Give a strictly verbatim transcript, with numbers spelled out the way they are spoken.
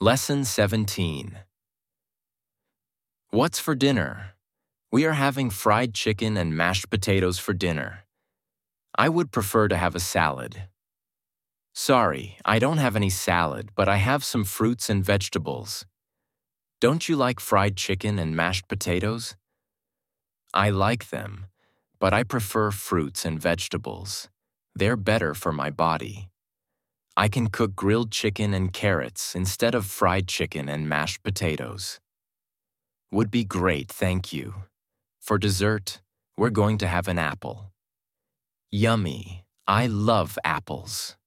Lesson seventeen. What's for dinner? We are having fried chicken and mashed potatoes for dinner. I would prefer to have a salad. Sorry, I don't have any salad, but I have some fruits and vegetables. Don't you like fried chicken and mashed potatoes? I like them, but I prefer fruits and vegetables. They're better for my body. I can cook grilled chicken and carrots instead of fried chicken and mashed potatoes. Would be great, thank you. For dessert, we're going to have an apple. Yummy, I love apples.